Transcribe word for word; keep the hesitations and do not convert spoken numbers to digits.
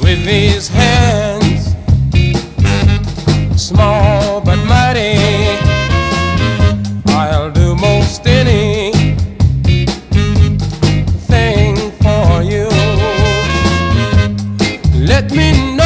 with these hands, small but mighty, I'll do most anything for you. Let me know